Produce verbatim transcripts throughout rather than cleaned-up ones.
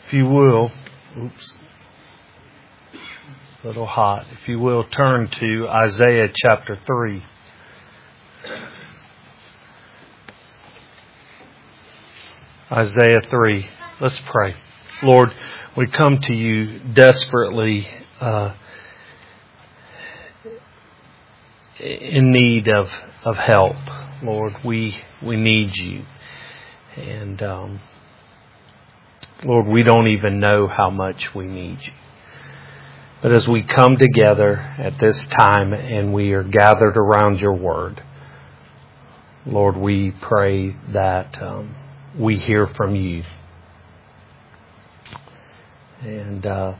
If you will, oops, a little hot. If you will, turn to Isaiah chapter three. Isaiah three. Let's pray. Lord, we come to you desperately uh, in need of, of help. Lord, we we need you. And um, Lord, we don't even know how much we need you. But as we come together at this time and we are gathered around your word, Lord, we pray that um, we hear from you. And uh,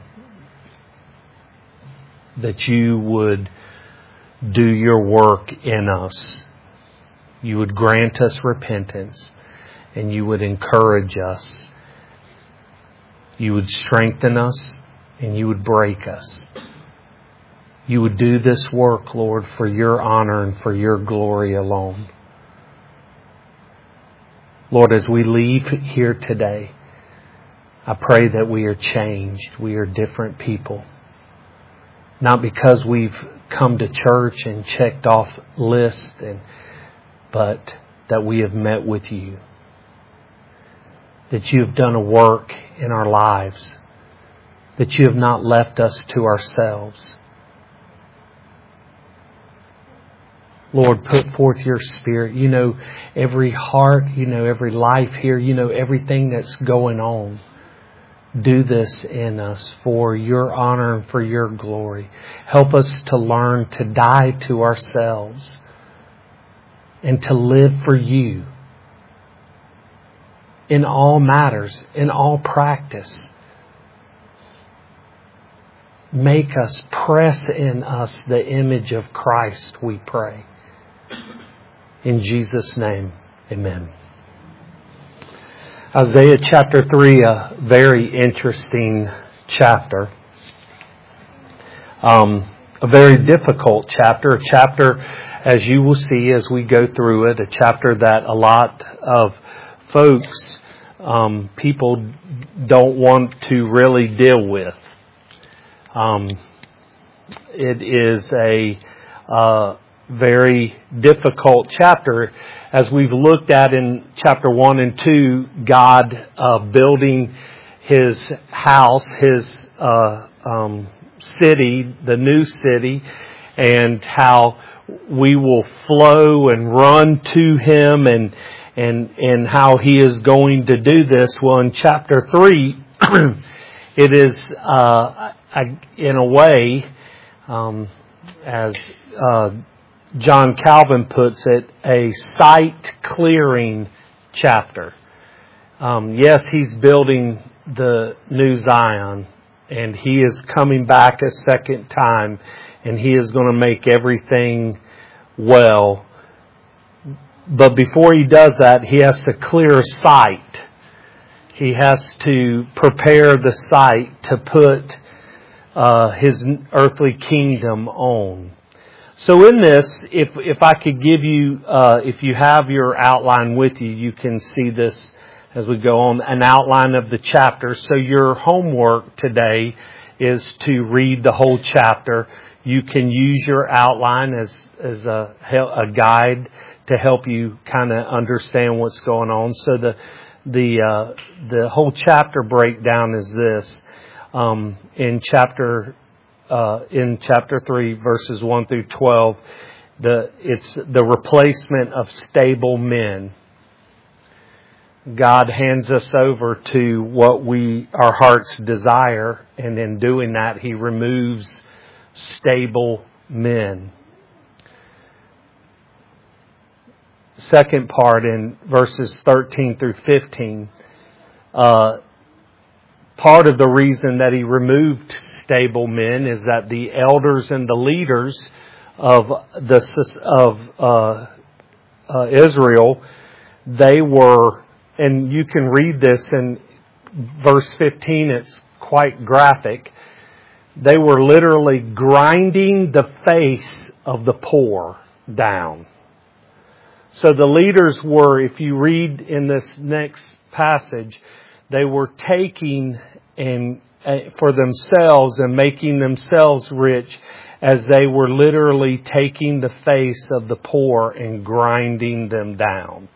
that you would do your work in us. You would grant us repentance and you would encourage us. You would strengthen us and you would break us. You would do this work, Lord, for your honor and for your glory alone. Lord, as we leave here today, I pray that we are changed. We are different people. Not because we've come to church and checked off lists, and, but that we have met with you. That you have done a work in our lives. That you have not left us to ourselves. Lord, put forth your Spirit. You know every heart, you know every life here, you know everything that's going on. Do this in us for your honor and for your glory. Help us to learn to die to ourselves and to live for you in all matters, in all practice. Make us, press in us the image of Christ, we pray. In Jesus' name, amen. Isaiah chapter three, a very interesting chapter. Um, a very difficult chapter. A chapter, as you will see as we go through it, a chapter that a lot of folks, um, people don't want to really deal with. Um, it is a uh, very difficult chapter. As we've looked at in chapter one and two, God uh, building His house, His uh, um, city, the new city, and how we will flow and run to Him, and and and how He is going to do this. Well, in chapter three, it is uh, in a way, um, as uh, John Calvin puts it, a sight clearing chapter. Um, yes, he's building the new Zion, and he is coming back a second time, and he is going to make everything well. But before he does that, he has to clear sight. He has to prepare the site to put uh, his earthly kingdom on. So in this, if if I could give you, uh, if you have your outline with you, you can see this as we go on, an outline of the chapter. So your homework today is to read the whole chapter. You can use your outline as as a, a guide to help you kind of understand what's going on. So the the uh, the whole chapter breakdown is this. Um, in chapter Uh, in chapter three, verses one through twelve, the it's the replacement of stable men. God hands us over to what we our hearts desire, and in doing that, He removes stable men. Second part in verses thirteen through fifteen, uh, part of the reason that He removed stable men is that the elders and the leaders of the of uh, uh, Israel, they were, and you can read this in verse fifteen. It's quite graphic. They were literally grinding the face of the poor down. So the leaders were, if you read in this next passage, They were taking and uh, for themselves and making themselves rich, as they were literally taking the face of the poor and grinding them down.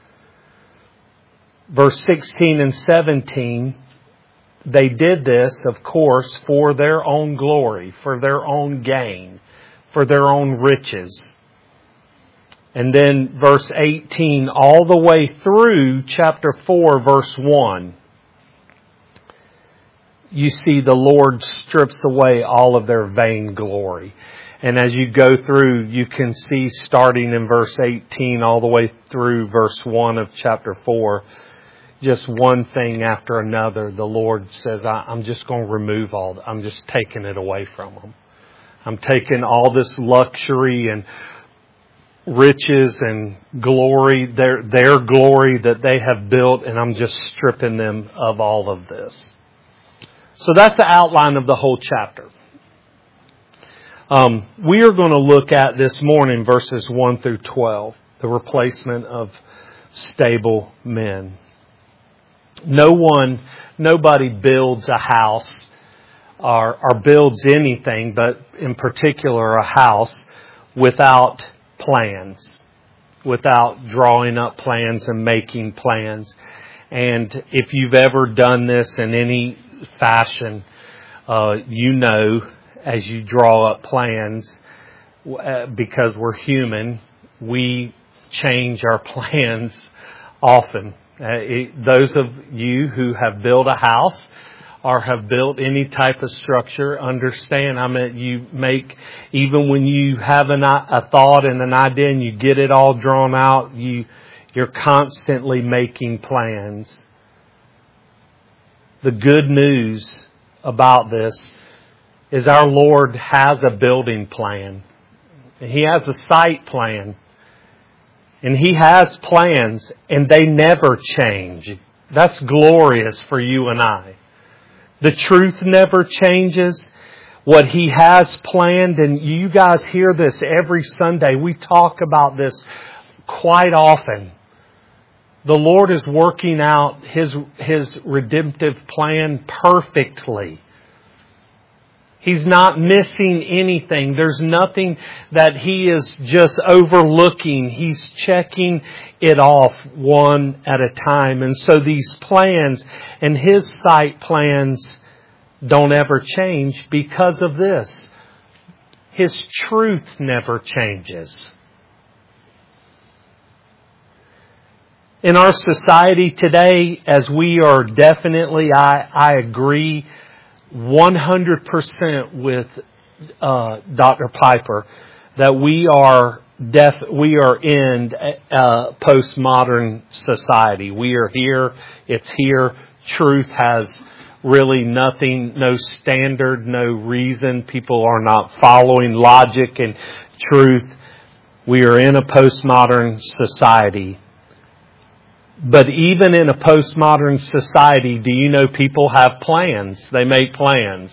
Verse sixteen and seventeen, they did this, of course, for their own glory, for their own gain, for their own riches. And then verse eighteen, all the way through chapter four, verse one, you see the Lord strips away all of their vainglory. And as you go through, you can see starting in verse eighteen all the way through verse one of chapter four, just one thing after another, the Lord says, I'm just going to remove all, I'm just taking it away from them. I'm taking all this luxury and riches and glory, their, their glory that they have built, and I'm just stripping them of all of this. So that's the outline of the whole chapter. Um, we are going to look at this morning verses one through twelve, the replacement of stable men. No one, nobody builds a house or, or builds anything, but in particular a house, without plans, without drawing up plans and making plans. And if you've ever done this in any fashion, uh, you know, as you draw up plans, uh, because we're human, we change our plans often. Uh, it, those of you who have built a house or have built any type of structure understand, I mean, you make, even when you have an, a thought and an idea and you get it all drawn out, you, you're constantly making plans. The good news about this is our Lord has a building plan. He has a site plan. And He has plans, and they never change. That's glorious for you and I. The truth never changes. What He has planned, and you guys hear this every Sunday. We talk about this quite often. The Lord is working out His, His redemptive plan perfectly. He's not missing anything. There's nothing that He is just overlooking. He's checking it off one at a time. And so these plans and His sight plans don't ever change because of this. His truth never changes. In our society today, as we are definitely, I, I agree, one hundred percent with uh, Doctor Piper that we are def we are in a postmodern society. We are here. It's here. Truth has really nothing, no standard, no reason. People are not following logic and truth. We are in a postmodern society. But even in a postmodern society, do you know people have plans? They make plans.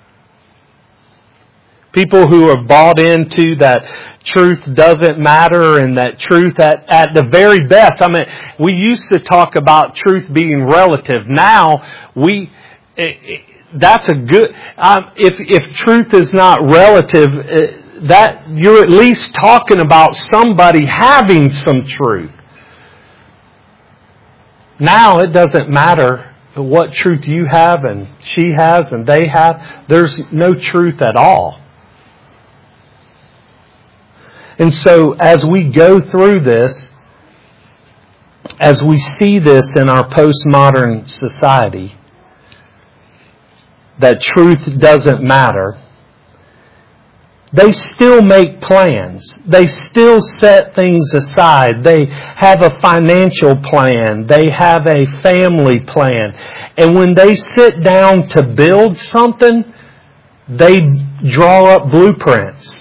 People who are bought into that truth doesn't matter and that truth at, at the very best. I mean, we used to talk about truth being relative. Now, we, it, it, that's a good, um, if, if truth is not relative, uh, that you're at least talking about somebody having some truth. Now it doesn't matter what truth you have and she has and they have. There's no truth at all. And so as we go through this, as we see this in our postmodern society, that truth doesn't matter, they still make plans. They still set things aside. They have a financial plan. They have a family plan. And when they sit down to build something, they draw up blueprints.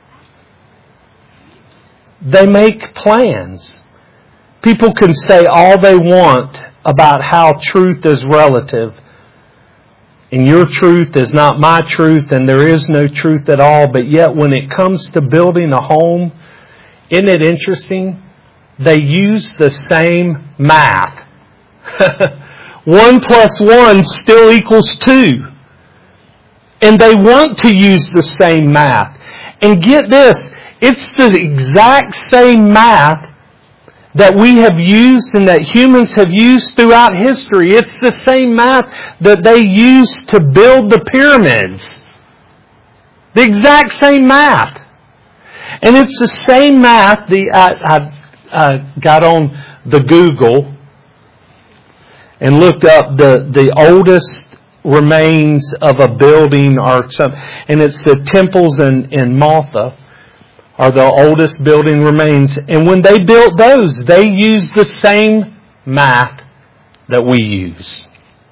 They make plans. People can say all they want about how truth is relative. And your truth is not my truth, and there is no truth at all. But yet when it comes to building a home, isn't it interesting? They use the same math. One plus one still equals two. And they want to use the same math. And get this, it's the exact same math that we have used and that humans have used throughout history. It's the same math that they used to build the pyramids. The exact same math. And it's the same math. The I, I, I got on the Google and looked up the, the oldest remains of a building or something. And it's the temples in, in Malta are the oldest building remains. And when they built those, they used the same math that we use.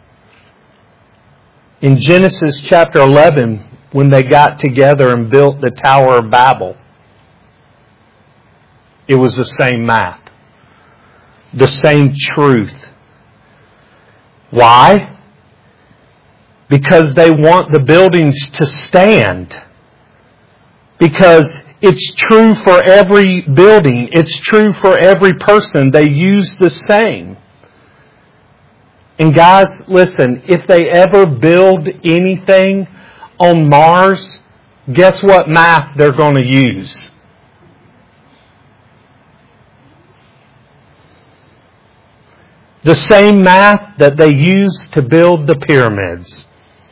In Genesis chapter eleven, when they got together and built the Tower of Babel, it was the same math. The same truth. Why? Because they want the buildings to stand. Because it's true for every building. It's true for every person. They use the same. And guys, listen, if they ever build anything on Mars, guess what math they're going to use? The same math that they used to build the pyramids.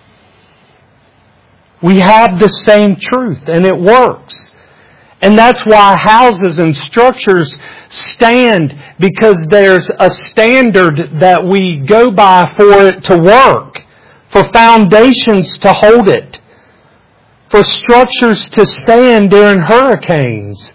We have the same truth, and it works. And that's why houses and structures stand, because there's a standard that we go by for it to work, for foundations to hold it, for structures to stand during hurricanes.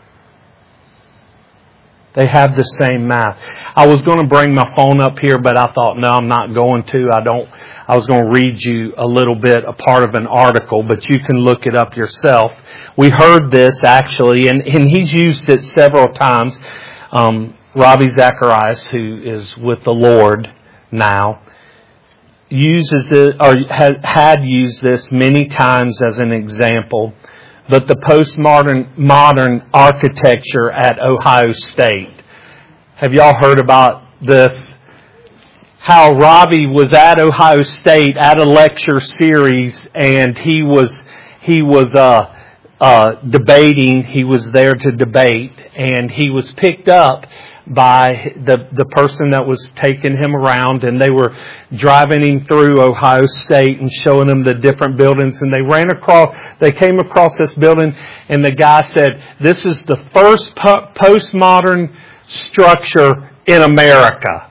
They have the same math. I was going to bring my phone up here, but I thought, no, I'm not going to. I don't. I was going to read you a little bit, a part of an article, but you can look it up yourself. We heard this actually, and, and he's used it several times. Um, Ravi Zacharias, who is with the Lord now, uses it, or had, had used this many times as an example. But the postmodern modern architecture at Ohio State. Have y'all heard about this? How Ravi was at Ohio State at a lecture series, and he was he was uh, uh, debating. He was there to debate, and he was picked up by the the person that was taking him around, and they were driving him through Ohio State and showing him the different buildings, and they ran across, they came across this building, and the guy said, "This is the first po- postmodern structure in America."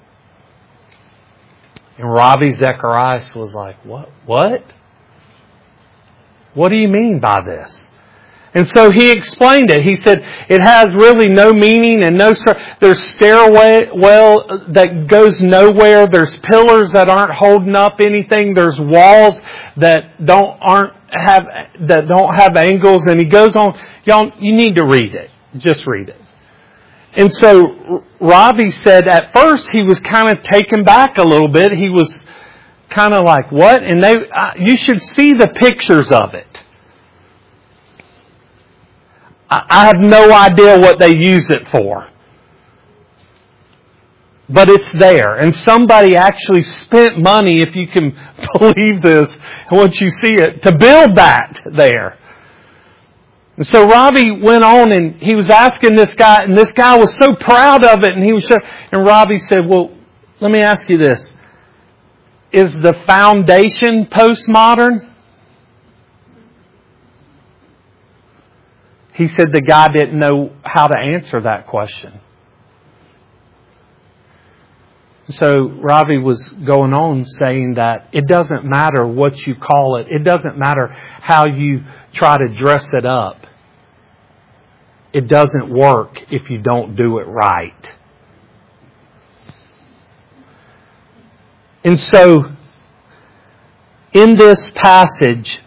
And Ravi Zacharias was like, "What? What? What do you mean by this?" And so he explained it. He said, it has really no meaning and no, there's stairwell that goes nowhere. There's pillars that aren't holding up anything. There's walls that don't, aren't have, that don't have angles. And he goes on, y'all, you need to read it. Just read it. And so Ravi said at first he was kind of taken back a little bit. He was kind of like, what? And they, uh, you should see the pictures of it. I have no idea what they use it for. But it's there. And somebody actually spent money, if you can believe this, once you see it, to build that there. And so Ravi went on and he was asking this guy, and this guy was so proud of it, and he was so, and Ravi said, well, let me ask you this. Is the foundation postmodern? He said the guy didn't know how to answer that question. So Ravi was going on saying that it doesn't matter what you call it. It doesn't matter how you try to dress it up. It doesn't work if you don't do it right. And so in this passage,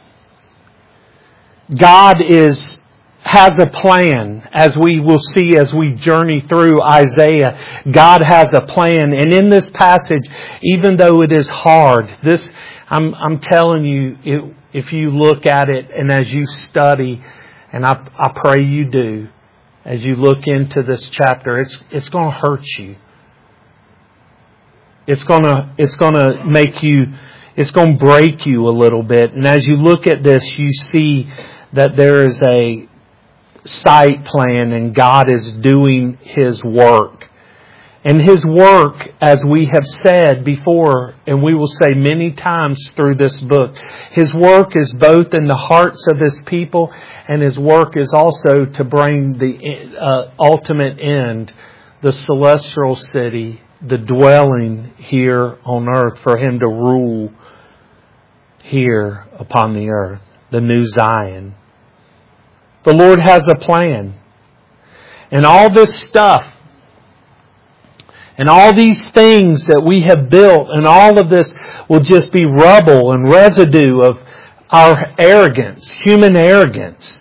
God is has a plan, as we will see as we journey through Isaiah. God has a plan. And in this passage, even though it is hard, this, I'm, I'm telling you, it, if you look at it and as you study, and I, I pray you do, as you look into this chapter, it's, it's going to hurt you. It's gonna, it's gonna make you, it's gonna break you a little bit. And as you look at this, you see that there is a site plan and God is doing His work. And His work, as we have said before, and we will say many times through this book, His work is both in the hearts of His people, and His work is also to bring the uh, ultimate end, the celestial city, the dwelling here on earth, for Him to rule here upon the earth, the new Zion. The Lord has a plan. And all this stuff, and all these things that we have built, and all of this will just be rubble and residue of our arrogance, human arrogance.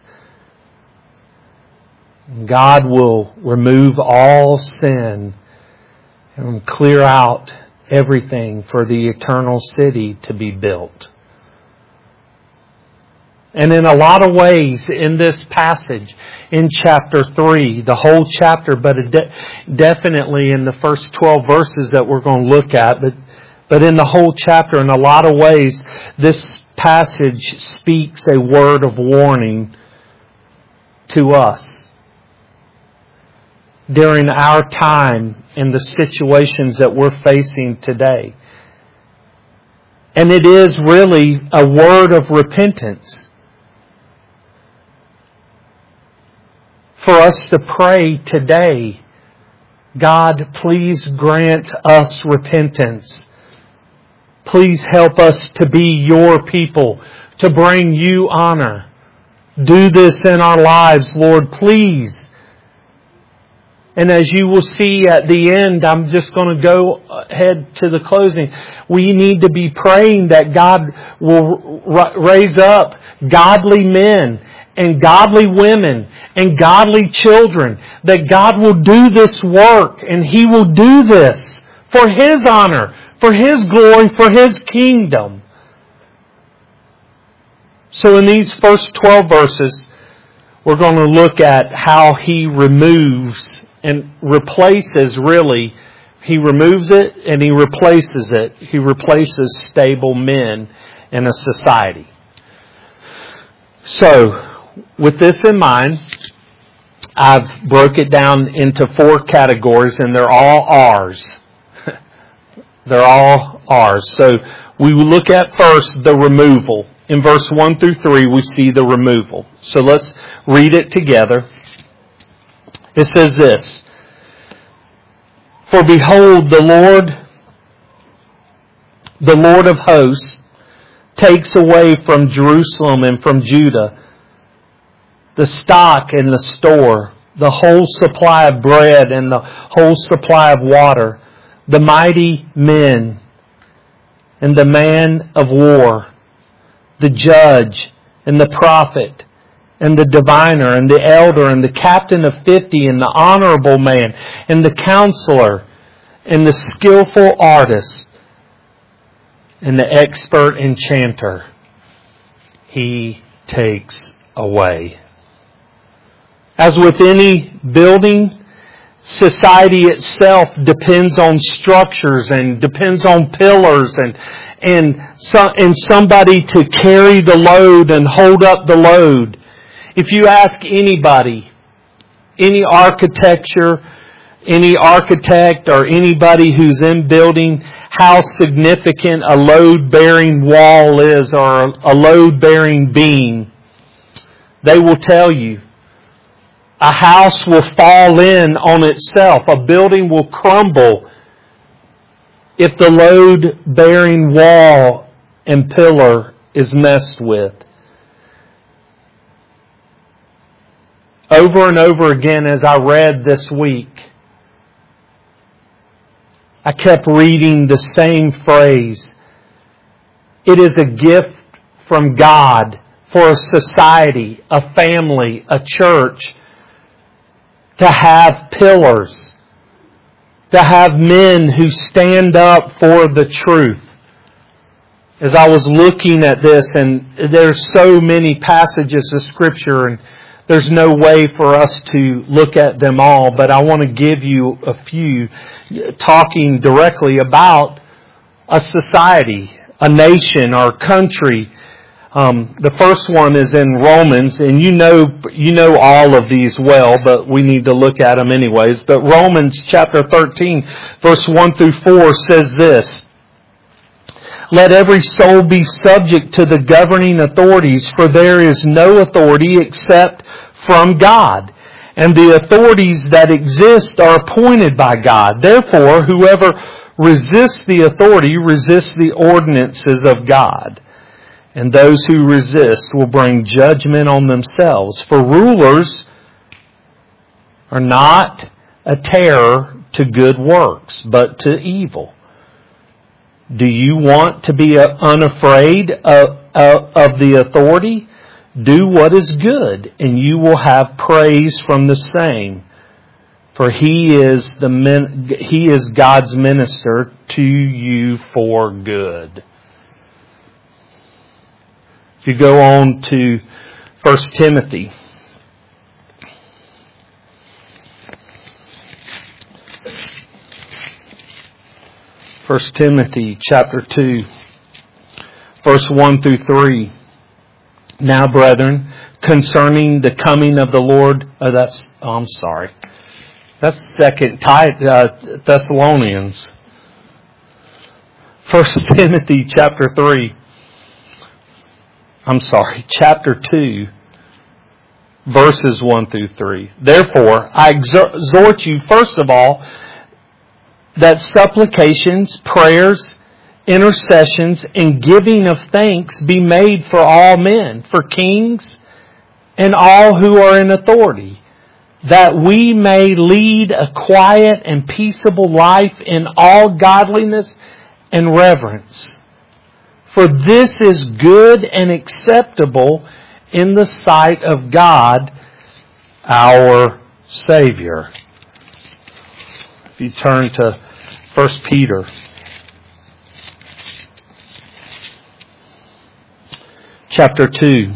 God will remove all sin and clear out everything for the eternal city to be built. And in a lot of ways in this passage, in chapter three, the whole chapter, but de- definitely in the first twelve verses that we're going to look at, but, but in the whole chapter, in a lot of ways, this passage speaks a word of warning to us during our time in the situations that we're facing today. And it is really a word of repentance. For us to pray today, God, please grant us repentance. Please help us to be your people, to bring you honor. Do this in our lives, Lord, please. And as you will see at the end, I'm just going to go ahead to the closing. We need to be praying that God will raise up godly men and godly women and godly children, that God will do this work and He will do this for His honor, for His glory, for His kingdom. So in these first twelve verses, we're going to look at how He removes and replaces, really, He removes it and He replaces it. He replaces stable men in a society. So, with this in mind, I've broke it down into four categories, and they're all ours. They're all ours. So we will look at first the removal. In verse one through three, we see the removal. So let's read it together. It says this: For behold, the Lord, the Lord of hosts, takes away from Jerusalem and from Judah the stock and the store, the whole supply of bread and the whole supply of water, the mighty men and the man of war, the judge and the prophet and the diviner and the elder and the captain of fifty and the honorable man and the counselor and the skillful artist and the expert enchanter. He takes away. As with any building, society itself depends on structures and depends on pillars and and, so, and somebody to carry the load and hold up the load. If you ask anybody, any architecture, any architect or anybody who's in building, how significant a load-bearing wall is or a load-bearing beam, they will tell you. A house will fall in on itself. A building will crumble if the load-bearing wall and pillar is messed with. Over and over again, as I read this week, I kept reading the same phrase. It is a gift from God for a society, a family, a church, to have pillars, to have men who stand up for the truth. As I was looking at this, and there's so many passages of Scripture, and there's no way for us to look at them all, but I want to give you a few, talking directly about a society, a nation, or country. Um, the first one is in Romans, and you know you know all of these well, but we need to look at them anyways. But Romans chapter thirteen, verse one through four says this: "Let every soul be subject to the governing authorities, for there is no authority except from God, and the authorities that exist are appointed by God. Therefore, whoever resists the authority resists the ordinances of God. And those who resist will bring judgment on themselves. For rulers are not a terror to good works, but to evil. Do you want to be unafraid of, of, of the authority? Do what is good, and you will have praise from the same. For he is the he is God's minister to you for good." If you go on to First Timothy. First Timothy chapter two, verse one through three. "Now, brethren, concerning the coming of the Lord," oh, that's, oh, I'm sorry. That's Second Thessalonians. First Timothy chapter three. I'm sorry, chapter two, verses one through three. "Therefore, I exhort you, first of all, that supplications, prayers, intercessions, and giving of thanks be made for all men, for kings, and all who are in authority, that we may lead a quiet and peaceable life in all godliness and reverence. For this is good and acceptable in the sight of God, our Savior." If you turn to First Peter. Chapter two.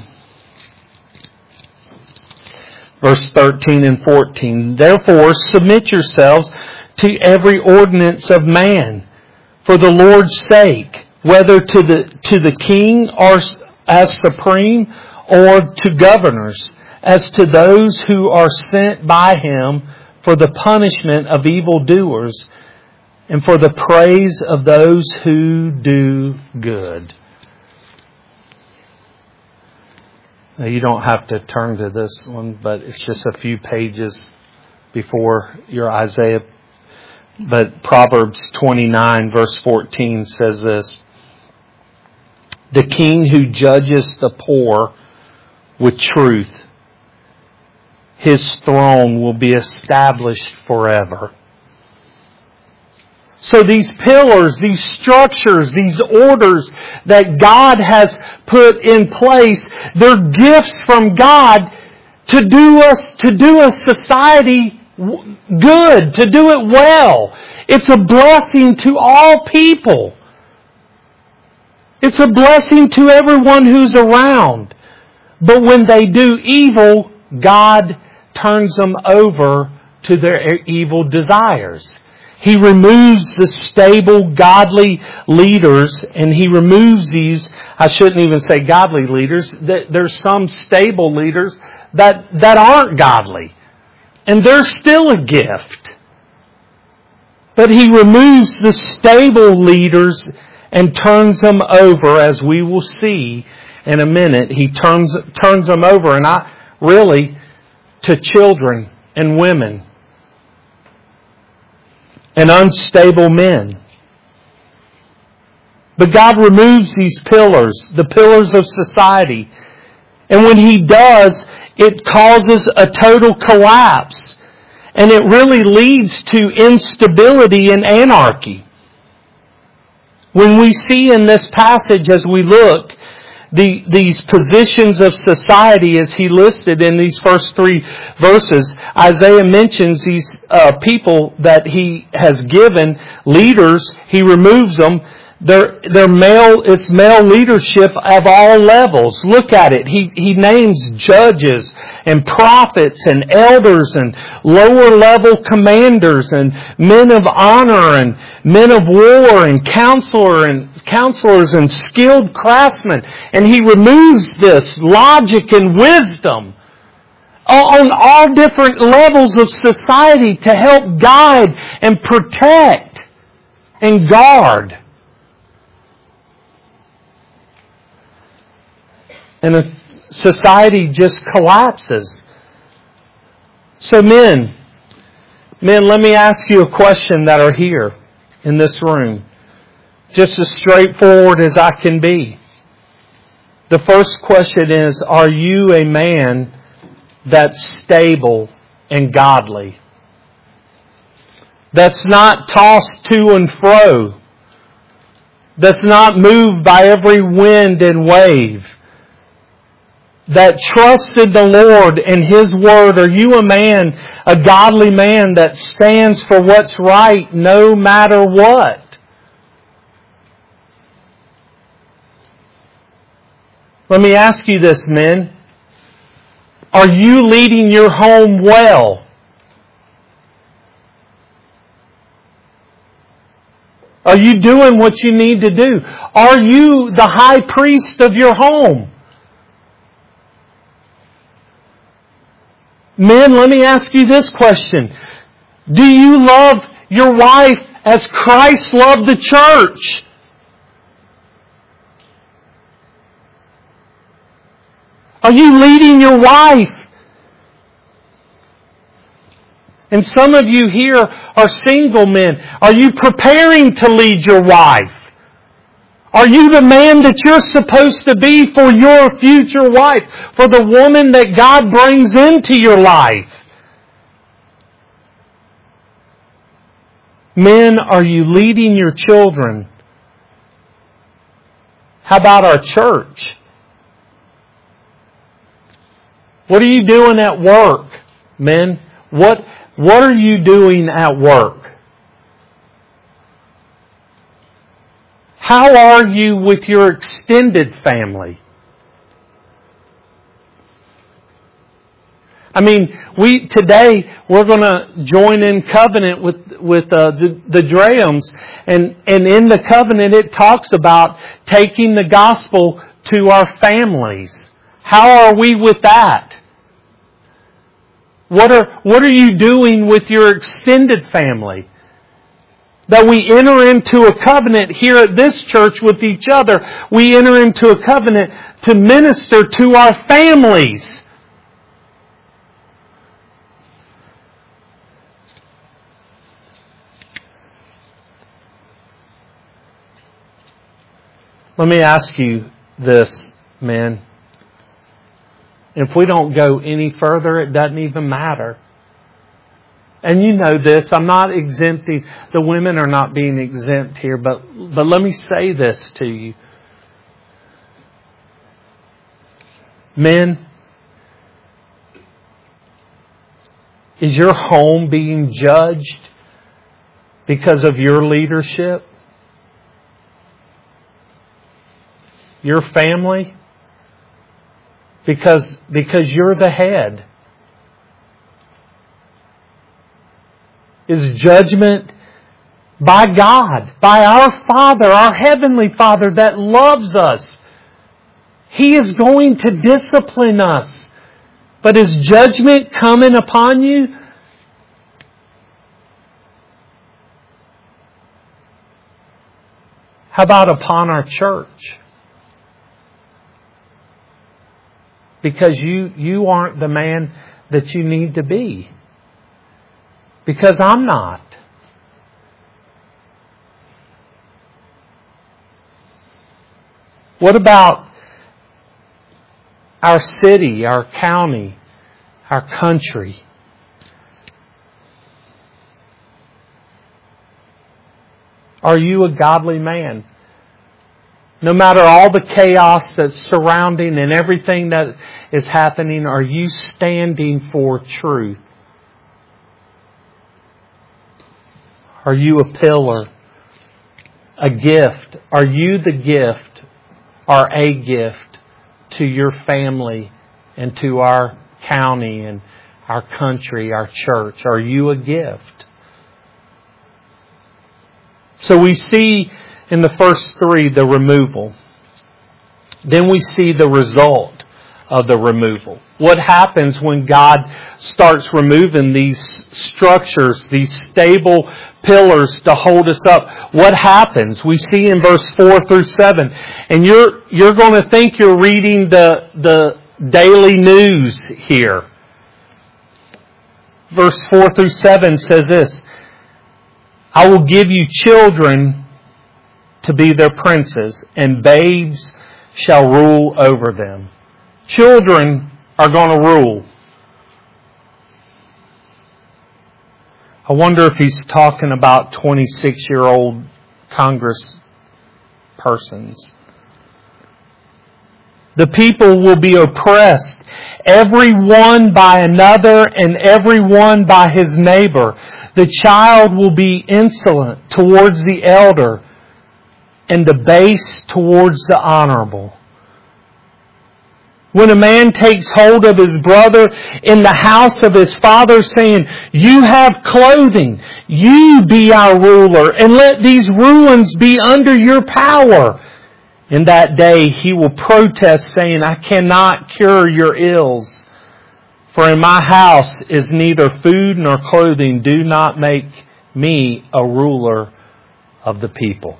Verse thirteen and fourteen. "Therefore submit yourselves to every ordinance of man, for the Lord's sake, whether to the to the king or as supreme, or to governors, as to those who are sent by him for the punishment of evildoers, and for the praise of those who do good." Now, you don't have to turn to this one, but it's just a few pages before your Isaiah. But Proverbs twenty-nine verse fourteen says this: "The king who judges the poor with truth, his throne will be established forever." So these pillars, these structures, these orders that God has put in place, they're gifts from God to do us, to do a society good, to do it well. It's a blessing to all people. It's a blessing to everyone who's around. But when they do evil, God turns them over to their evil desires. He removes the stable, godly leaders, and He removes these, I shouldn't even say godly leaders, there's some stable leaders that, that aren't godly. And they're still a gift. But He removes the stable leaders and turns them over, as we will see in a minute. He turns turns them over, and I really to children and women and unstable men. But God removes these pillars, the pillars of society. And when He does, it causes a total collapse. And it really leads to instability and anarchy. When we see in this passage, as we look, the, these positions of society as he listed in these first three verses, Isaiah mentions these uh, people that he has given, leaders, he removes them. They're, they're male, it's male leadership of all levels. Look at it. He, he names judges and prophets and elders and lower level commanders and men of honor and men of war and counselor and counselors and skilled craftsmen. And he removes this logic and wisdom on all different levels of society to help guide and protect and guard. And a society just collapses. So men, men, let me ask you a question that are here in this room. Just as straightforward as I can be. The first question is, are you a man that's stable and godly? That's not tossed to and fro. That's not moved by every wind and wave. That trusts in the Lord and His Word. Are you a man, a godly man that stands for what's right no matter what? Let me ask you this, men. Are you leading your home well? Are you doing what you need to do? Are you the high priest of your home? Men, let me ask you this question. Do you love your wife as Christ loved the church? Are you leading your wife? And some of you here are single men. Are you preparing to lead your wife? Are you the man that you're supposed to be for your future wife? For the woman that God brings into your life? Men, are you leading your children? How about our church? What are you doing at work, men? What, what are you doing at work? How are you with your extended family? I mean, we today we're going to join in covenant with with uh, the, the Drahams, and and in the covenant it talks about taking the gospel to our families. How are we with that? What are what are you doing with your extended family? That we enter into a covenant here at this church with each other. We enter into a covenant to minister to our families. Let me ask you this, men. If we don't go any further, it doesn't even matter. And you know this, I'm not exempting, the women are not being exempt here, but, but let me say this to you. Men, is your home being judged because of your leadership? Your family? Because, because you're the head. Is judgment by God, by our Father, our Heavenly Father that loves us. He is going to discipline us. But is judgment coming upon you? How about upon our church? Because you, you aren't the man that you need to be. Because I'm not. What about our city, our county, our country? Are you a godly man? No matter all the chaos that's surrounding and everything that is happening, are you standing for truth? Are you a pillar a gift? Are you the gift or a gift to your family and to our county and our country, our church? Are you a gift? So we see in the first three the removal. Then we see the result of the removal. What happens when God starts removing these structures, these stable pillars to hold us up? What happens? We see in verse four through seven. And you're you're going to think you're reading the the daily news here. Verse four through seven says this: I will give you children to be their princes, and babes shall rule over them. Children are going to rule. I wonder if he's talking about twenty-six-year-old Congress persons. The people will be oppressed, every one by another and every one by his neighbor. The child will be insolent towards the elder, and the base towards the honorable. When a man takes hold of his brother in the house of his father, saying, you have clothing, you be our ruler, and let these ruins be under your power. In that day he will protest, saying, I cannot cure your ills. For in my house is neither food nor clothing. Do not make me a ruler of the people.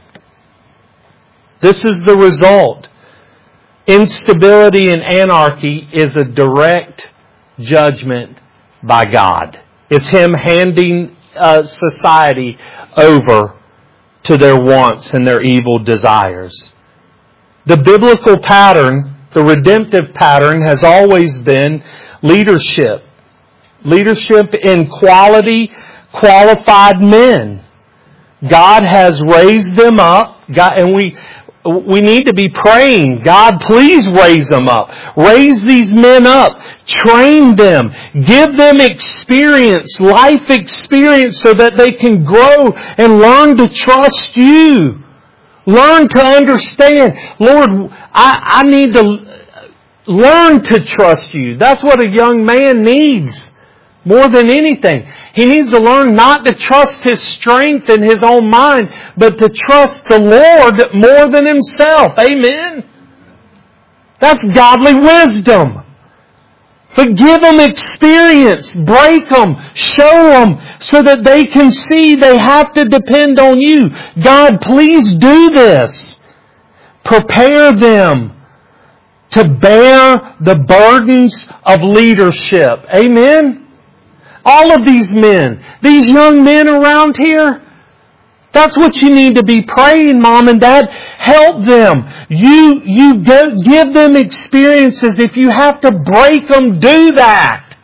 This is the result. Instability and anarchy is a direct judgment by God. It's Him handing uh, society over to their wants and their evil desires. The biblical pattern, the redemptive pattern, has always been leadership. Leadership in quality, qualified men. God has raised them up, God, and we we need to be praying, God, please raise them up. Raise these men up. Train them. Give them experience, life experience, so that they can grow and learn to trust you. Learn to understand. Lord, I, I need to learn to trust you. That's what a young man needs more than anything. He needs to learn not to trust his strength and his own mind, but to trust the Lord more than himself. Amen? That's godly wisdom. But give them experience. Break them. Show them so that they can see they have to depend on you. God, please do this. Prepare them to bear the burdens of leadership. Amen? All of these men, these young men around here, that's what you need to be praying, Mom and Dad. Help them. You, you go, give them experiences. If you have to break them, do that.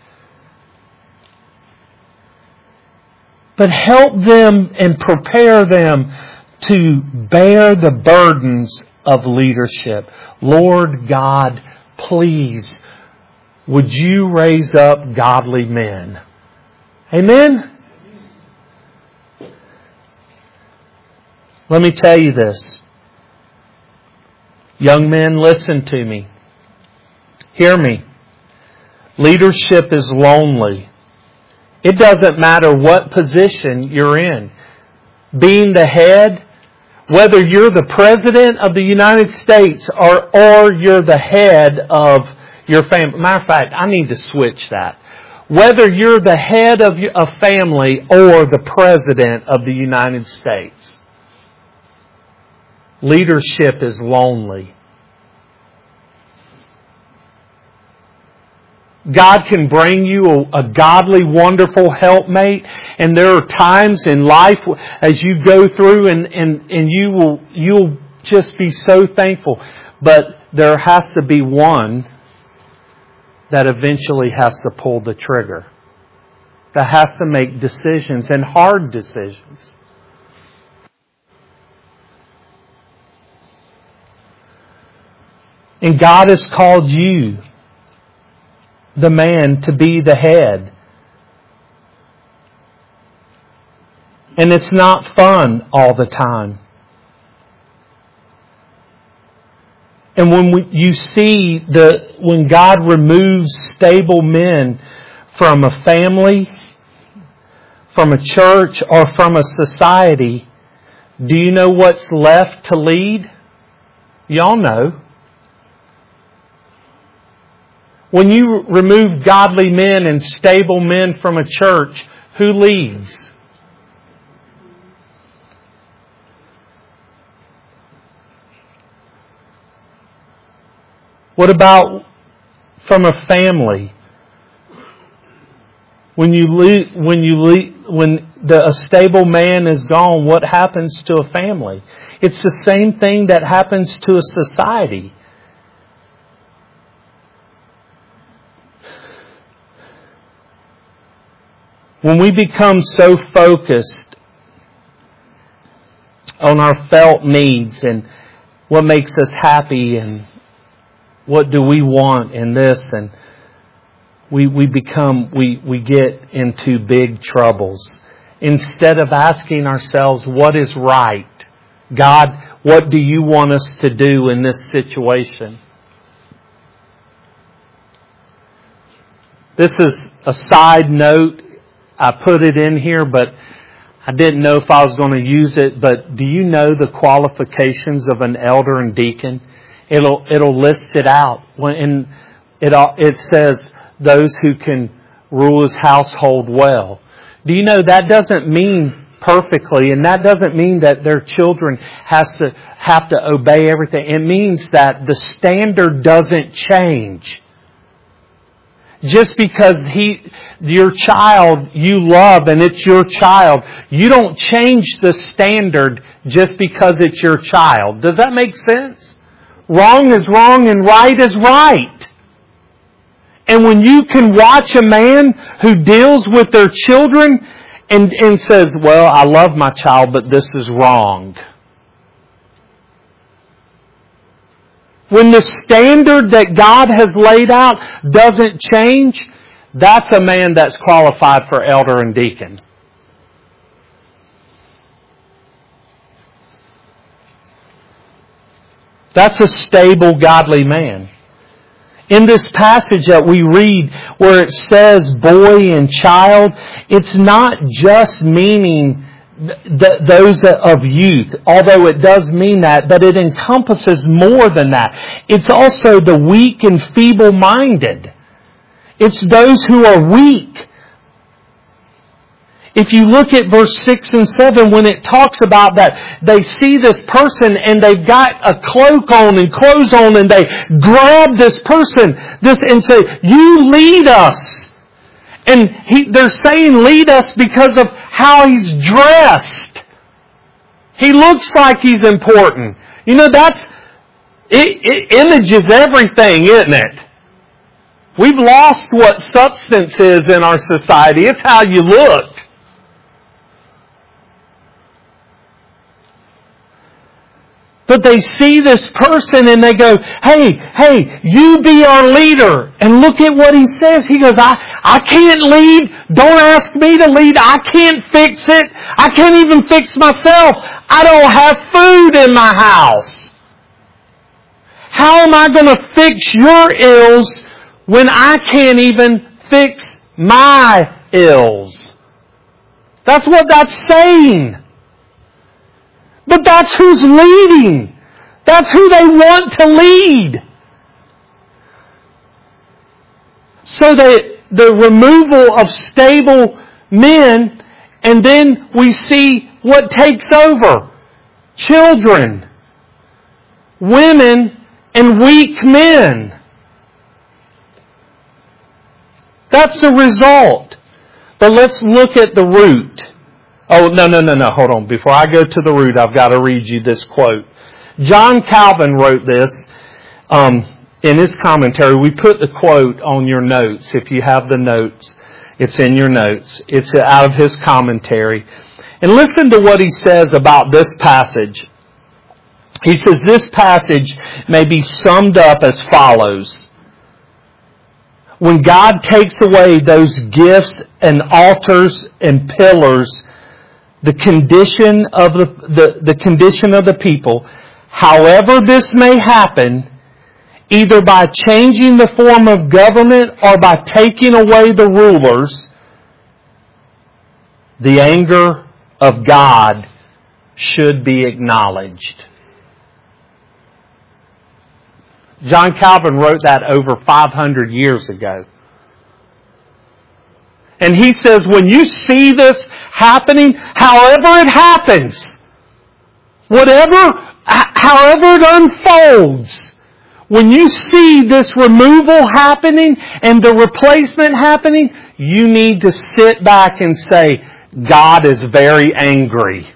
But help them and prepare them to bear the burdens of leadership. Lord God, please, would you raise up godly men? Amen? Let me tell you this. Young men, listen to me. Hear me. Leadership is lonely. It doesn't matter what position you're in. Being the head, whether you're the President of the United States or, or you're the head of your family. Matter of fact, I need to switch that. Whether you're the head of a family or the President of the United States, leadership is lonely. God can bring you a, a godly, wonderful helpmate, and there are times in life as you go through and, and, and you will you'll just be so thankful. But there has to be one that eventually has to pull the trigger. That has to make decisions, and hard decisions. And God has called you, the man, to be the head. And it's not fun all the time. And when we, you see the when God removes stable men from a family, from a church, or from a society, do you know what's left to lead? Y'all know. When you remove godly men and stable men from a church, who leads? What about from a family? When you leave, when you leave, when the, a stable man is gone, what happens to a family? It's the same thing that happens to a society. When we become so focused on our felt needs and what makes us happy and what do we want in this, and we we become we, we get into big troubles. Instead of asking ourselves, what is right? God, what do you want us to do in this situation? This is a side note. I put it in here, but I didn't know if I was going to use it. But do you know the qualifications of an elder and deacon? It'll it'll list it out. When in it it says those who can rule his household well. Do you know that doesn't mean perfectly, and that doesn't mean that their children has to have to obey everything. It means that the standard doesn't change. Just because he, your child, you love and it's your child, you don't change the standard just because it's your child. Does that make sense? Wrong is wrong and right is right. And when you can watch a man who deals with their children and, and says, well, I love my child, but this is wrong. When the standard that God has laid out doesn't change, that's a man that's qualified for elder and deacon. That's a stable, godly man. In this passage that we read where it says boy and child, it's not just meaning th- those of youth, although it does mean that, but it encompasses more than that. It's also the weak and feeble-minded. It's those who are weak. If you look at verse six and seven, when it talks about that, they see this person and they've got a cloak on and clothes on, and they grab this person this and say, you lead us. And he, they're saying lead us because of how he's dressed. He looks like he's important. You know, that's, it, it images everything, isn't it? We've lost what substance is in our society. It's how you look. But they see this person and they go, hey, hey, you be our leader. And look at what he says. He goes, I, I can't lead. Don't ask me to lead. I can't fix it. I can't even fix myself. I don't have food in my house. How am I going to fix your ills when I can't even fix my ills? That's what that's saying. But that's who's leading. That's who they want to lead. So the, the removal of stable men, and then we see what takes over. Children, women, and weak men. That's the result. But let's look at the root. Oh, no, no, no, no. Hold on. Before I go to the root, I've got to read you this quote. John Calvin wrote this um, in his commentary. We put the quote on your notes. If you have the notes, it's in your notes. It's out of his commentary. And listen to what he says about this passage. He says, this passage may be summed up as follows. When God takes away those gifts and altars and pillars, The condition of the, the, the condition of the people, however this may happen, either by changing the form of government or by taking away the rulers, the anger of God should be acknowledged. John Calvin wrote that over five hundred years ago. And he says, when you see this happening, however it happens, whatever, however it unfolds, when you see this removal happening and the replacement happening, you need to sit back and say, God is very angry.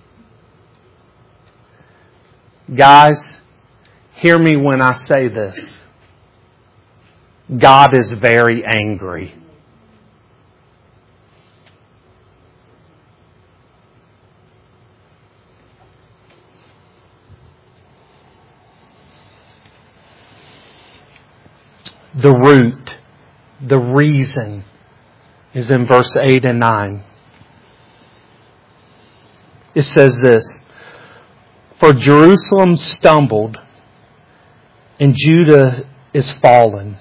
Guys, hear me when I say this. God is very angry. The root, the reason, is in verse eight and nine. It says this, for Jerusalem stumbled, and Judah is fallen.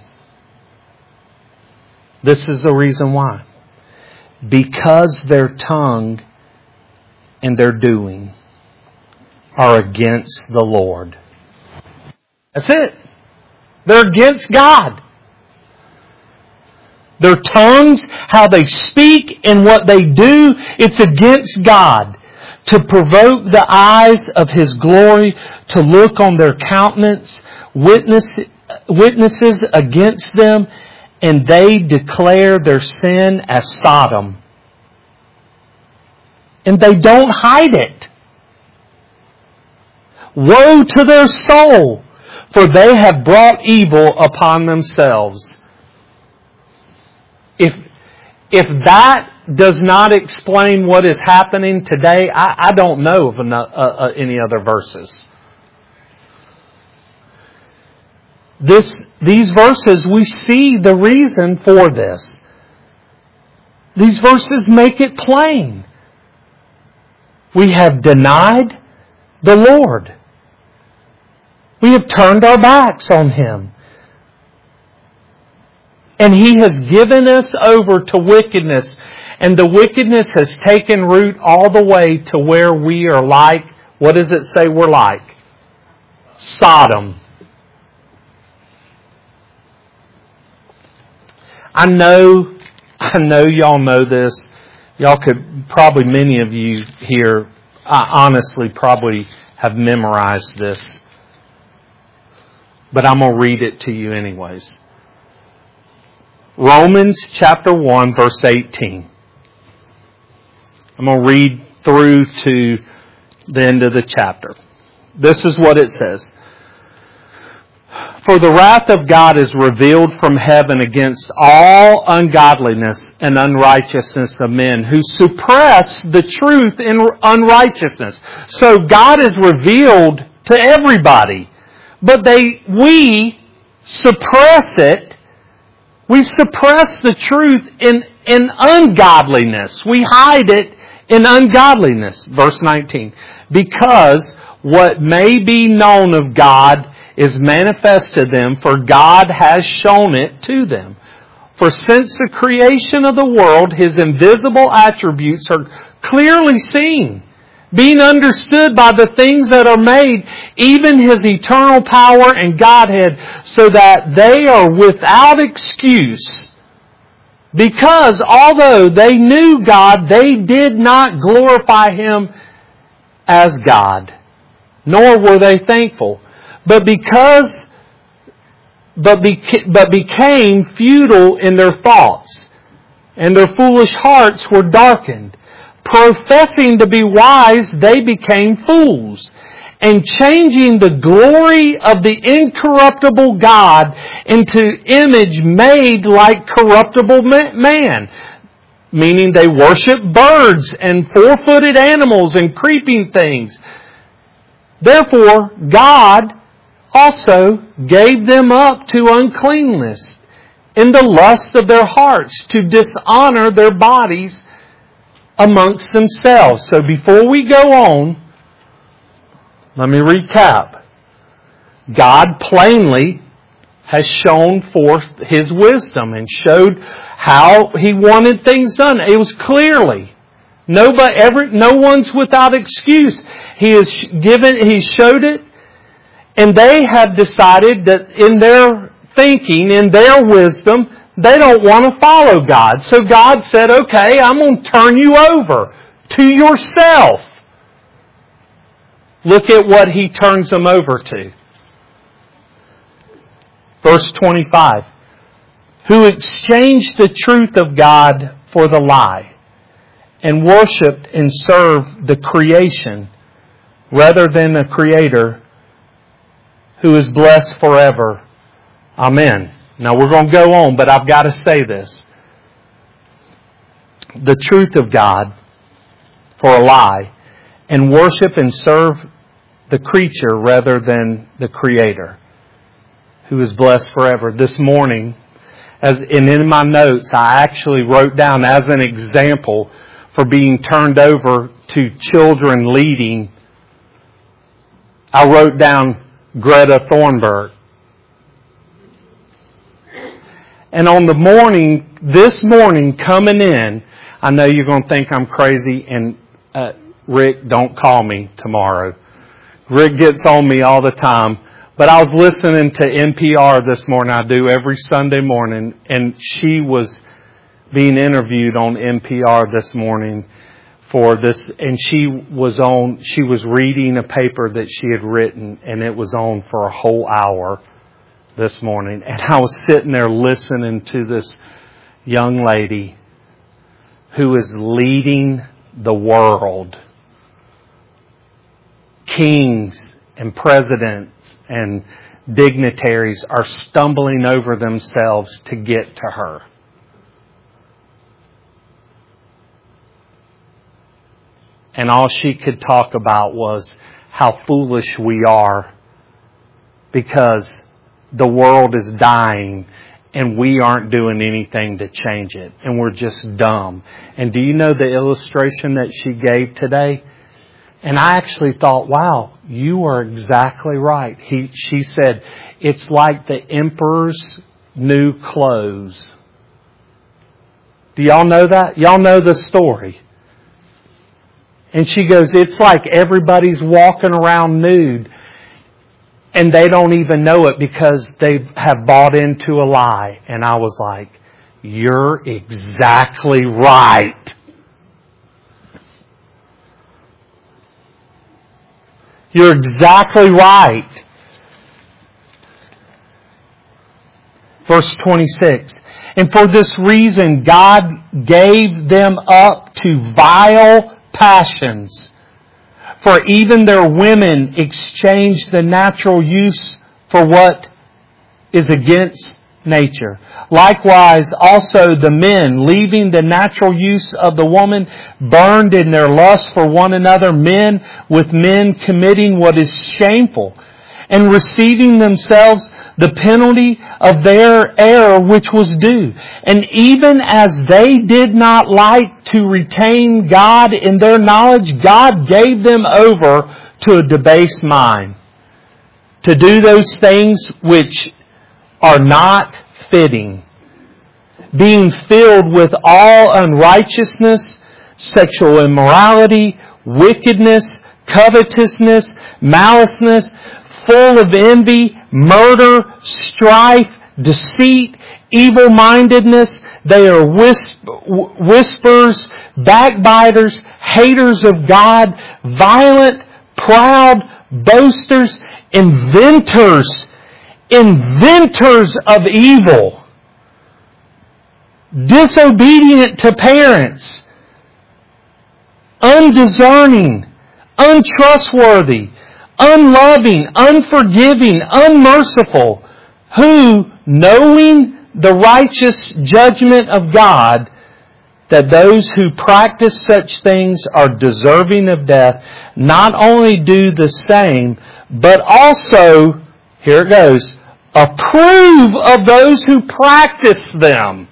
This is the reason why. Because their tongue and their doing are against the Lord. That's it. They're against God. Their tongues, how they speak and what they do, it's against God. To provoke the eyes of His glory, to look on their countenance, witness, witnesses against them, and they declare their sin as Sodom. And they don't hide it. Woe to their soul, for they have brought evil upon themselves. If, if that does not explain what is happening today, I, I don't know of enough, uh, uh, any other verses. This, these verses, we see the reason for this. These verses make it plain. We have denied the Lord. We have turned our backs on Him. And He has given us over to wickedness. And the wickedness has taken root all the way to where we are like, what does it say we're like? Sodom. I know, I know y'all know this. Y'all could, probably many of you here, I honestly probably have memorized this. But I'm going to read it to you anyways. Romans chapter one, verse eighteen. I'm going to read through to the end of the chapter. This is what it says. For the wrath of God is revealed from heaven against all ungodliness and unrighteousness of men who suppress the truth in unrighteousness. So God is revealed to everybody. But they, we suppress it. We suppress the truth in, in ungodliness. We hide it in ungodliness. Verse nineteen. Because what may be known of God is manifest to them, for God has shown it to them. For since the creation of the world, His invisible attributes are clearly seen, being understood by the things that are made, even His eternal power and Godhead, so that they are without excuse. Because although they knew God, they did not glorify Him as God, nor were they thankful. But because, but, beca- but became futile in their thoughts, and their foolish hearts were darkened. Professing to be wise, they became fools, and changing the glory of the incorruptible God into image made like corruptible man. Meaning they worship birds and four-footed animals and creeping things. Therefore, God also gave them up to uncleanness in the lust of their hearts, to dishonor their bodies amongst themselves. So before we go on, let me recap. God plainly has shown forth His wisdom and showed how He wanted things done. It was clearly. Nobody, every, no one's without excuse. He has given, He showed it, and they have decided that in their thinking, in their wisdom, they don't want to follow God. So God said, okay, I'm going to turn you over to yourself. Look at what He turns them over to. Verse twenty-five. Who exchanged the truth of God for the lie, and worshipped and served the creation rather than the Creator, who is blessed forever. Amen. Now we're going to go on, but I've got to say this. The truth of God for a lie, and worship and serve the creature rather than the Creator, who is blessed forever. This morning, as and in my notes, I actually wrote down as an example for being turned over to children leading, I wrote down Greta Thunberg. And on the morning, this morning coming in, I know you're going to think I'm crazy, and uh, Rick, don't call me tomorrow. Rick gets on me all the time. But I was listening to N P R this morning. I do every Sunday morning. And she was being interviewed on N P R this morning for this. And she was on, she was reading a paper that she had written, and it was on for a whole hour this morning. And I was sitting there listening to this young lady who is leading the world. Kings and presidents and dignitaries are stumbling over themselves to get to her. And all she could talk about was how foolish we are because the world is dying and we aren't doing anything to change it. And we're just dumb. And do you know the illustration that she gave today? And I actually thought, wow, you are exactly right. He, she said, it's like the emperor's new clothes. Do y'all know that? Y'all know the story. And she goes, it's like everybody's walking around nude. And they don't even know it because they have bought into a lie. And I was like, you're exactly right. You're exactly right. Verse twenty-six. And for this reason, God gave them up to vile passions. For even their women exchanged the natural use for what is against nature. Likewise, also the men, leaving the natural use of the woman, burned in their lust for one another, men with men committing what is shameful, and receiving themselves the penalty of their error which was due. And even as they did not like to retain God in their knowledge, God gave them over to a debased mind, to do those things which are not fitting, being filled with all unrighteousness, sexual immorality, wickedness, covetousness, maliceness, full of envy, murder, strife, deceit, evil-mindedness. They are whisp- whisperers, backbiters, haters of God, violent, proud, boasters, inventors, inventors of evil, disobedient to parents, undiscerning, untrustworthy, unloving, unforgiving, unmerciful, who, knowing the righteous judgment of God, that those who practice such things are deserving of death, not only do the same, but also, here it goes, approve of those who practice them.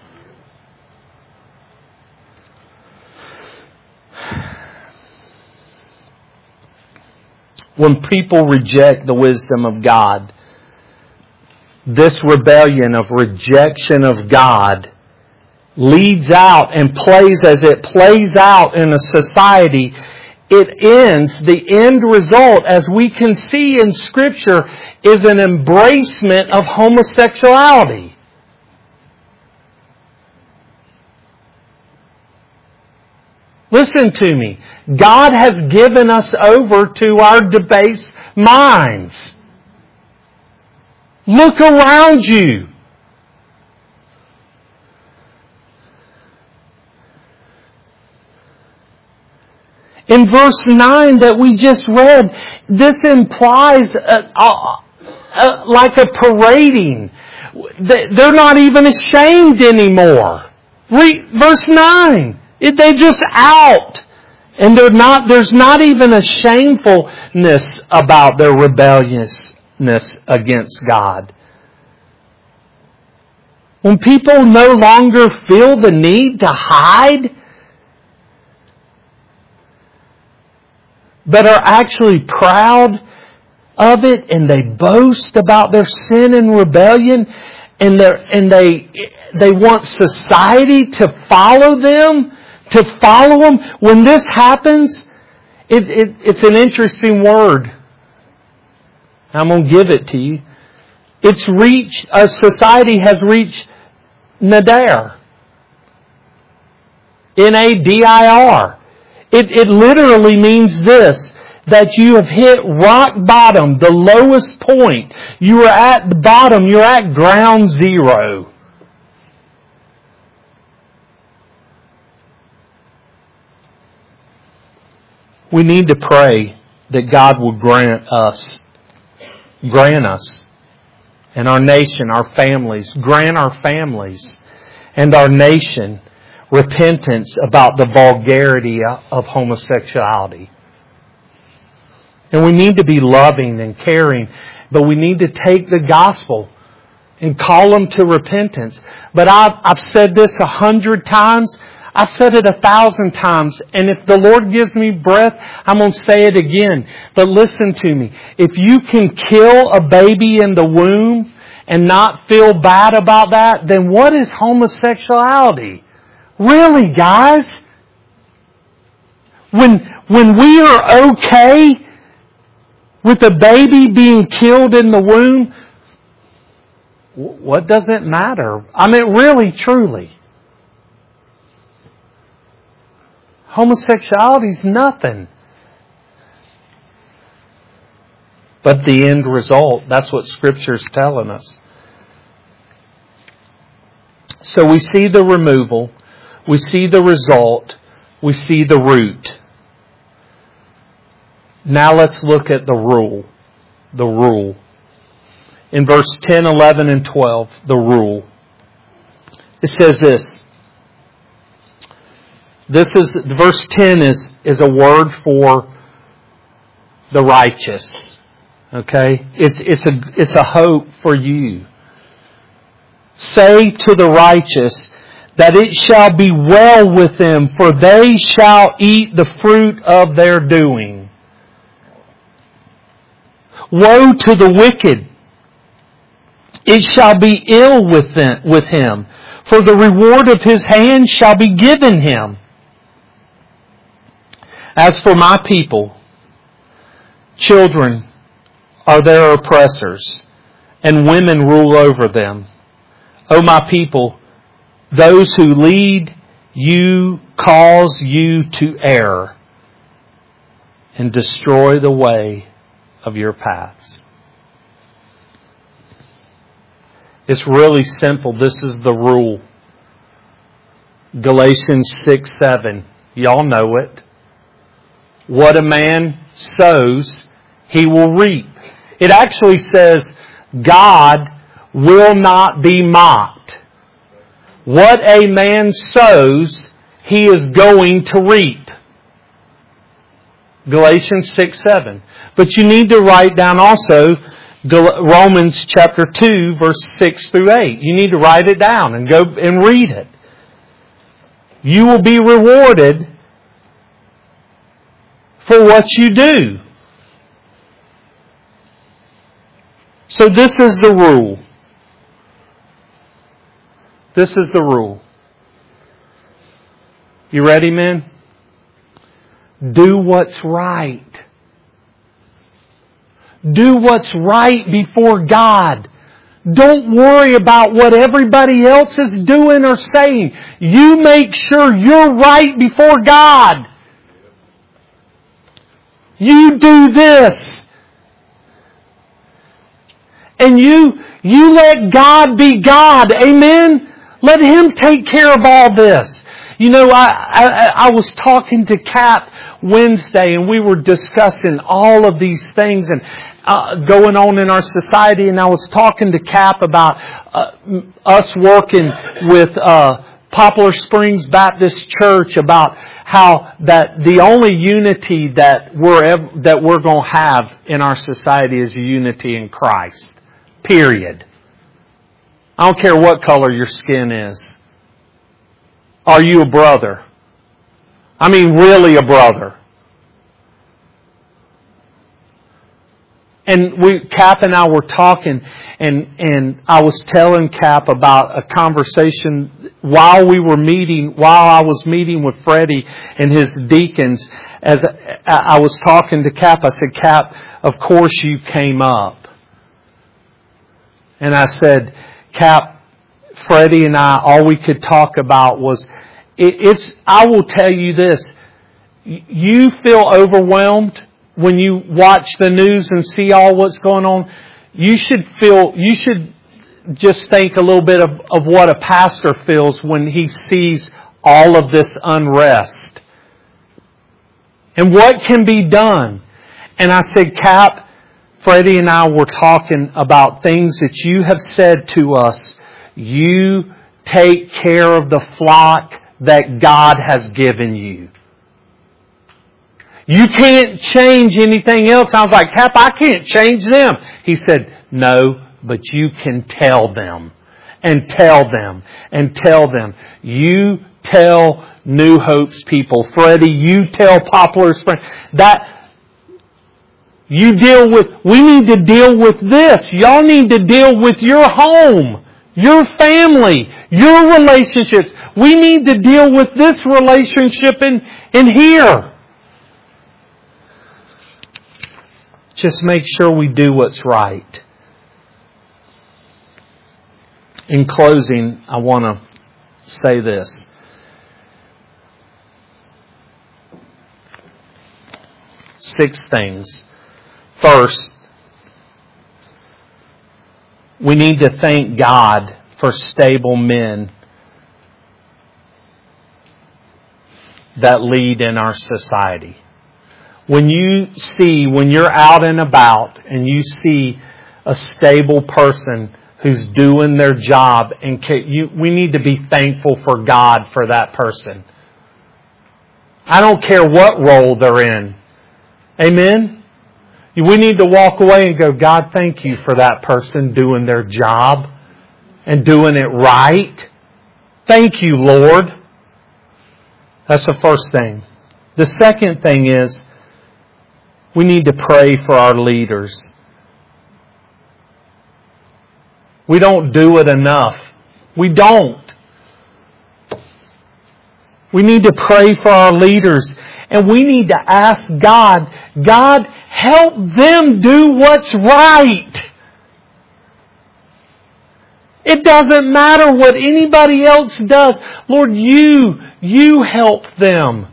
When people reject the wisdom of God, this rebellion of rejection of God leads out and plays as it plays out in a society, it ends, the end result, as we can see in Scripture, is an embracement of homosexuality. Listen to me. God has given us over to our debased minds. Look around you. In verse nine that we just read, this implies a, a, a, like a parading. They're not even ashamed anymore. Read verse nine. They're just out. And they're not, there's not even a shamefulness about their rebelliousness against God. When people no longer feel the need to hide, but are actually proud of it, and they boast about their sin and rebellion, and they and they they want society to follow them, to follow them. When this happens, it, it it's an interesting word. I'm going to give it to you. It's reached. A society has reached nadir. N A D I R. It, it literally means this, that you have hit rock bottom, the lowest point. You are at the bottom. You're at ground zero. We need to pray that God will grant us, grant us, and our nation, our families, grant our families and our nation repentance about the vulgarity of homosexuality. And we need to be loving and caring, but we need to take the gospel and call them to repentance. But I've, I've said this a hundred times. I've said it a thousand times. And if the Lord gives me breath, I'm going to say it again. But listen to me. If you can kill a baby in the womb and not feel bad about that, then what is homosexuality? Really, guys? When, when we are okay with a baby being killed in the womb, what does it matter? I mean, really, truly. Homosexuality is nothing. But the end result, that's what Scripture's telling us. So we see the removal. We see the result. We see the root. Now let's look at the rule. The rule. In verse ten, eleven, and twelve, the rule. It says this. This is, verse ten is, is a word for the righteous. Okay? It's, it's a, it's a hope for you. Say to the righteous, that it shall be well with them, for they shall eat the fruit of their doing. Woe to the wicked! It shall be ill with them, with him, for the reward of his hand shall be given him. As for my people, children are their oppressors, and women rule over them. O my people, those who lead you cause you to err and destroy the way of your paths. It's really simple. This is the rule. Galatians six seven. Y'all know it. What a man sows, he will reap. It actually says God will not be mocked. What a man sows, he is going to reap. Galatians six seven. But you need to write down also Romans chapter two, verse six through eight. You need to write it down and go and read it. You will be rewarded for what you do. So this is the rule. This is the rule. You ready, men? Do what's right. Do what's right before God. Don't worry about what everybody else is doing or saying. You make sure you're right before God. You do this. And you, you let God be God. Amen? Let Him take care of all this. You know, I, I, I was talking to Cap Wednesday and we were discussing all of these things and uh, going on in our society, and I was talking to Cap about uh, us working with uh, Poplar Springs Baptist Church, about how that the only unity that we're ever, that we're going to have in our society is a unity in Christ. Period. I don't care what color your skin is. Are you a brother? I mean, really a brother. And we, Cap and I were talking, and, and I was telling Cap about a conversation while we were meeting, while I was meeting with Freddie and his deacons. As I was talking to Cap, I said, Cap, of course you came up. And I said, Cap, Freddie and I, all we could talk about was, it, it's, I will tell you this, you feel overwhelmed when you watch the news and see all what's going on. You should feel, you should just think a little bit of, of what a pastor feels when he sees all of this unrest. And what can be done. And I said, Cap, Freddie and I were talking about things that you have said to us. You take care of the flock that God has given you. You can't change anything else. I was like, Cap, I can't change them. He said, no, but you can tell them. And tell them. And tell them. You tell New Hope's people. Freddie, you tell Poplar Springs. That, you deal with, we need to deal with this. Y'all need to deal with your home. Your family. Your relationships. We need to deal with this relationship in, in here. Just make sure we do what's right. In closing, I want to say this. Six things. First, we need to thank God for stable men that lead in our society. When you see, when you're out and about and you see a stable person who's doing their job, and you, we need to be thankful for God for that person. I don't care what role they're in. Amen? We need to walk away and go, God, thank you for that person doing their job and doing it right. Thank you, Lord. That's the first thing. The second thing is, we need to pray for our leaders. We don't do it enough. We don't. We need to pray for our leaders. And we need to ask God, God, help them do what's right. It doesn't matter what anybody else does. Lord, you, you help them.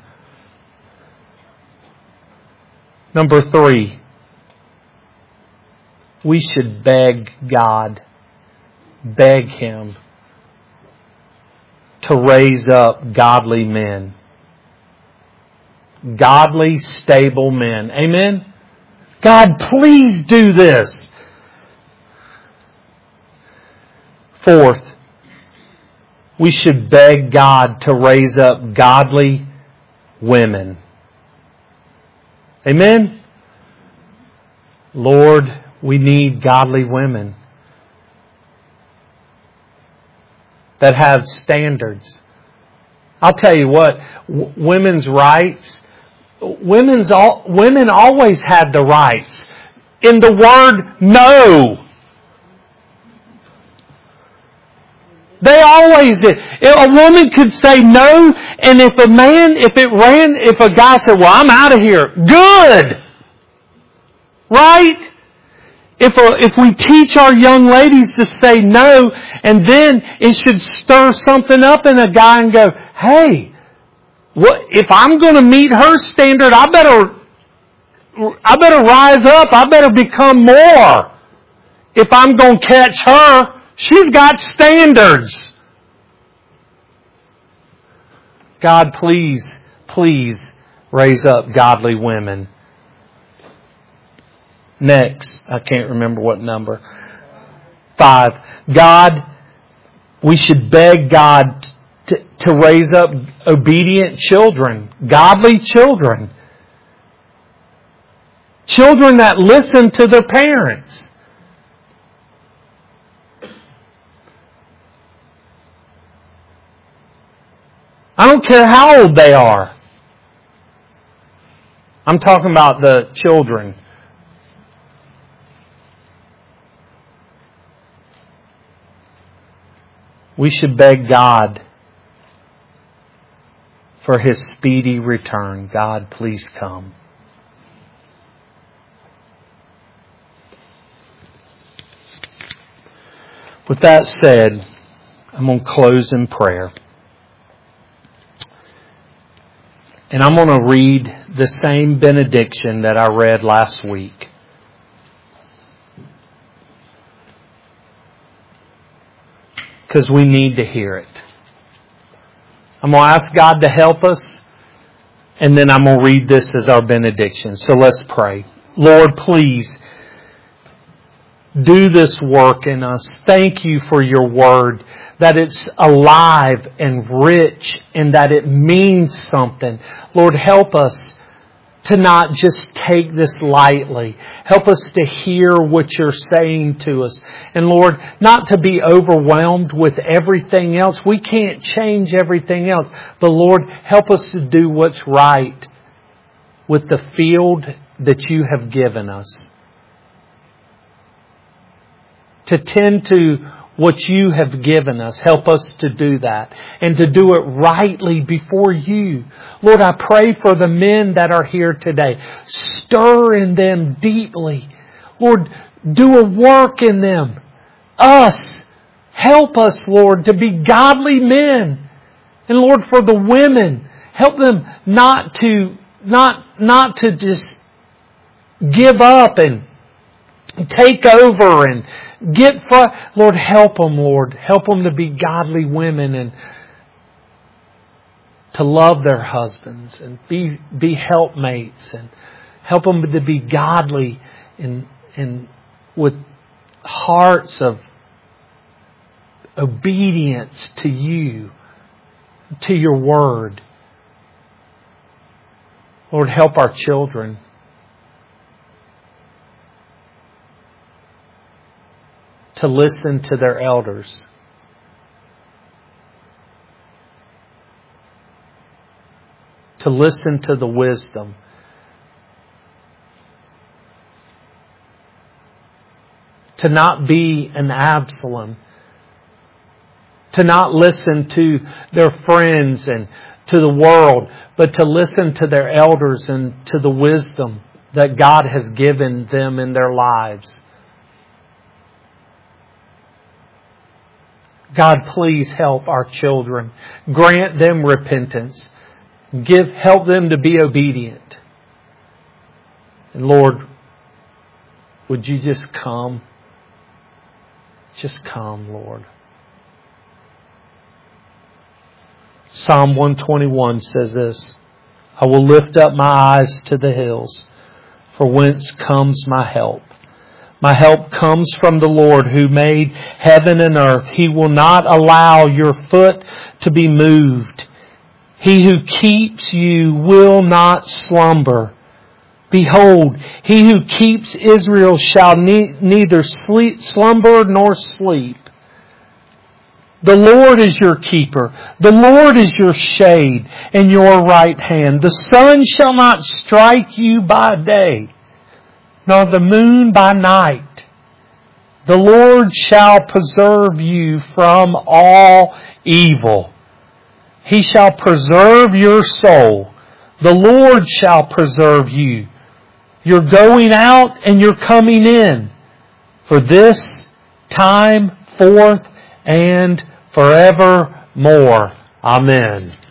Number three, we should beg God, beg Him to raise up godly men. Godly, stable men. Amen? God, please do this. Fourth, we should beg God to raise up godly women. Amen? Lord, we need godly women that have standards. I'll tell you what, w- women's rights, women's all, women always had the rights. In the word no. They always always is. A woman could say no, and if a man, if it ran, if a guy said, well, I'm out of here, good! Right? If a, if we teach our young ladies to say no, and then it should stir something up in a guy and go, hey, what, if I'm going to meet her standard, I better, I better rise up. I better become more. If I'm going to catch her, she's got standards. God, please, please raise up godly women. Next, I can't remember what number. Five. God, we should beg God to, to raise up obedient children, godly children. Children that listen to their parents. I don't care how old they are. I'm talking about the children. We should beg God for His speedy return. God, please come. With that said, I'm going to close in prayer. And I'm going to read the same benediction that I read last week. Because we need to hear it. I'm going to ask God to help us. And then I'm going to read this as our benediction. So let's pray. Lord, please do this work in us. Thank you for your word. That it's alive and rich and that it means something. Lord, help us to not just take this lightly. Help us to hear what you're saying to us. And Lord, not to be overwhelmed with everything else. We can't change everything else. But Lord, help us to do what's right with the field that you have given us. To tend to what you have given us. Help us to do that. And to do it rightly before you. Lord, I pray for the men that are here today. Stir in them deeply. Lord, do a work in them. Us. Help us, Lord, to be godly men. And Lord, for the women, help them not to, not, not to just give up and take over and get for, Lord, help them, Lord. Help them to be godly women and to love their husbands and be, be helpmates and help them to be godly and, and with hearts of obedience to you, to your word. Lord, help our children. To listen to their elders. To listen to the wisdom. To not be an Absalom. To not listen to their friends and to the world, but to listen to their elders and to the wisdom that God has given them in their lives. God, please help our children. Grant them repentance. Give, help them to be obedient. And Lord, would you just come? Just come, Lord. Psalm one twenty-one says this, I will lift up my eyes to the hills, for whence comes my help? My help comes from the Lord who made heaven and earth. He will not allow your foot to be moved. He who keeps you will not slumber. Behold, he who keeps Israel shall ne- neither sleep, slumber nor sleep. The Lord is your keeper. The Lord is your shade and your right hand. The sun shall not strike you by day, nor the moon by night. The Lord shall preserve you from all evil. He shall preserve your soul. The Lord shall preserve you. You're going out and you're coming in. For this time forth and forevermore. Amen.